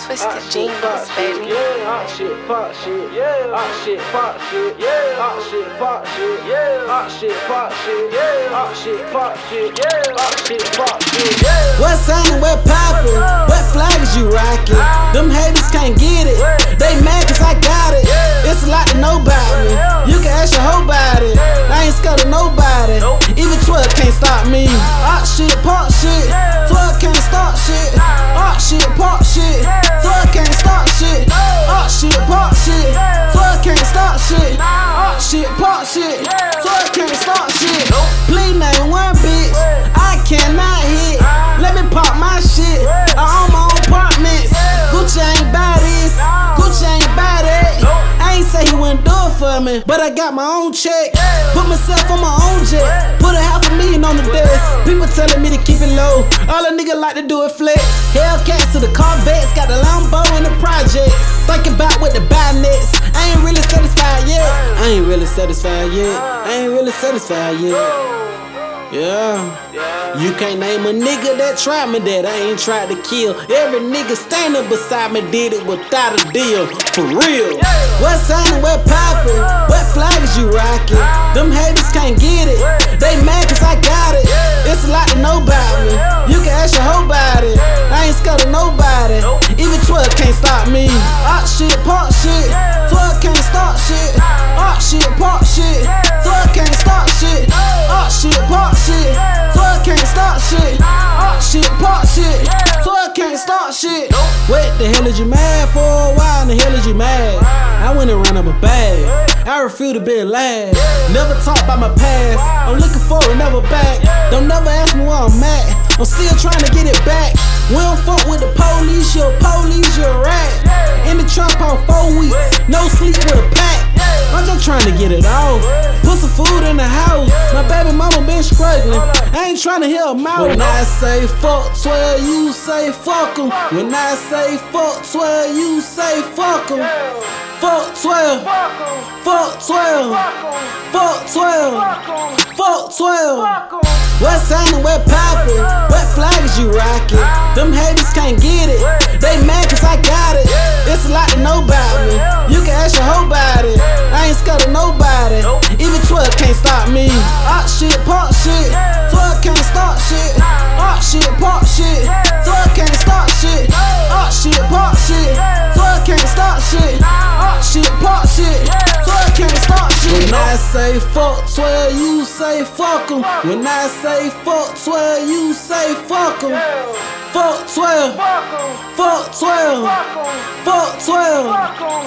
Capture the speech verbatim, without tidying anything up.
Twisted Genius, baby. Yeah, hot shit, pop shit, yeah, hot shit, pop shit, yeah, hot shit, pop shit, yeah, hot shit, pop shit, yeah, hot shit, pop shit, yeah, hot shit, pop shit, yeah. What sign, what poppin'? What flags you rockin'? Them haters can't get it. They mad cause I got it. It's a lot to know about me. You can ask your whole body. I ain't scared of nobody. Even twelve can't stop me. Hot shit, pop shit. twelve can't stop shit. Hot shit, pop shit. twelve can't stop shit. Hot shit, pop shit. twelve can't stop shit. Hot shit, pop shit. twelve can't stop shit. Please name one bitch I cannot hit. Let me pop my shit. I own my own apartments. Gucci ain't buy this. Gucci ain't buy that. I ain't say he wouldn't do it for me, but I got my own check. Put myself on my own jet. Put a half a million on the desk. People telling me to keep it low. All a nigga like to do is flex. Hellcats to the Corvettes. Got the Lambo in the projects. Think about what the buy next. I ain't really satisfied yet. I ain't really satisfied yet. I ain't really satisfied yet. Yeah. You can't name a nigga that tried me that I ain't tried to kill. Every nigga standing beside me did it without a deal. For real. What sign, what poppin'? What flags you rockin'? Them haters can't get it. They mad cause I got it. It's a lot to know about me. You can ask your whole body. I ain't scared of nobody. Even twelve can't stop me. Hot shit, pop shit. twelve can't stop shit. Hot shit, pop shit. twelve can't stop shit. Hot shit, pop shit. twelve can't stop shit. Hot shit, pop shit. twelve can't stop shit. What the hell is you mad for? Why in the hell is you mad? I went and ran up a bag. I refuse to be a lad. Never talk about my past. I'm looking forward, never back. Don't never ask me where I'm at. I'm still trying to get it back. We don't fuck with the police. You're a police, you're a rat. In the trap on four weeks. No sleep with a pack. I'm just trying to get it off. Put some food in the house. My baby mama been struggling. I ain't trying to hear her mouth. When I say fuck twelve, you say fuck em. When I say fuck twelve, you say fuck em. Fuck twelve. Fuck twelve. Fuck twelve. Fuck twelve. What sign, what poppin'? What flags you rockin'? Them haters can't get it. They mad cause I got it. It's a lot to know about me. You can ask your whole body. I ain't scared of nobody. Even twelve can't stop me. Hot shit, pop shit. twelve can't stop shit. Hot shit, pop shit. twelve can't stop shit. Hot shit, pop shit. twelve can't stop shit. Hot shit, pop shit. twelve can't stop shit. When I say fuck twelve, you say fuck em. When I say fuck twelve, you say fuck em. Fuck twelve. Fuck twelve. Fuck twelve.